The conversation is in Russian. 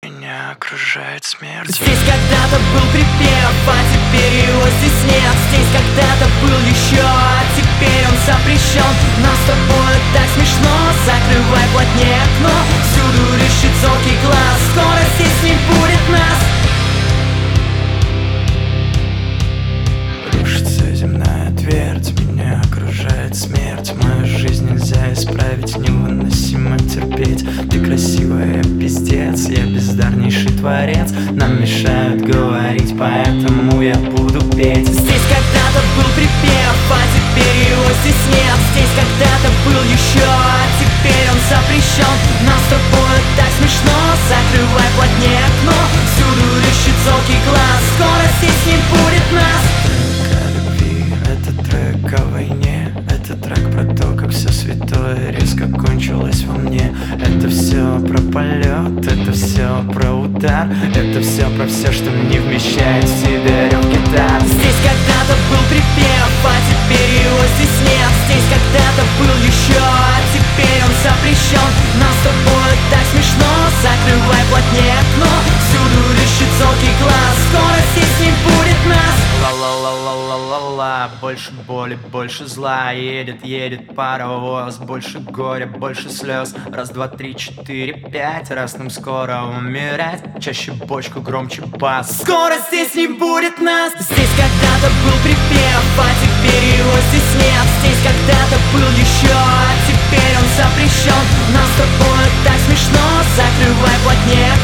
Меня окружает смерть. Здесь когда-то был припев, а теперь его здесь нет. Здесь когда-то был еще, а теперь он запрещен. Нам с тобой так смешно, закрывай плотнее окно. Всюду рыщет зоркий глаз, скоро здесь не будет нас. Рушится земная твердь, меня окружает смерть. Мою жизнь нельзя исправить, невыносимо терпеть. Ты красивая, пиздец, я бездарнейший творец. Нам мешают говорить, поэтому я буду петь. Здесь когда-то был припев, а теперь его здесь нет. Здесь когда-то был еще, а теперь он запрещен. Нам с тобой так смешно, закрывай плотнее окно. Всюду рыщет зоркий глаз, скоро здесь не будет нас. Это трек о войне, это трек про то, как все святое резко кончилось во мне. Это все про полет, это все про удар, это все про все, что не вмещает в себе рев гитар. Здесь когда-то был припев, а теперь его здесь нет. Здесь когда-то был еще, а теперь он запрещен. Нам с тобой так смешно, закрывай плотнее окно. Всюду рыщет зоркий глаз, скоро здесь не будет нас. Ла-ла-ла-ла-ла-ла-ла, больше боли, больше зла. Едет, едет паровоз, больше горя, больше слез. Раз, два, три, четыре, пять, раз нам скоро умирать. Чаще бочку, громче бас. Скоро здесь не будет нас. Здесь когда-то был припев, а теперь его здесь нет. Здесь когда-то был еще, а теперь он запрещен. Нам с тобой так смешно, закрывай плотнее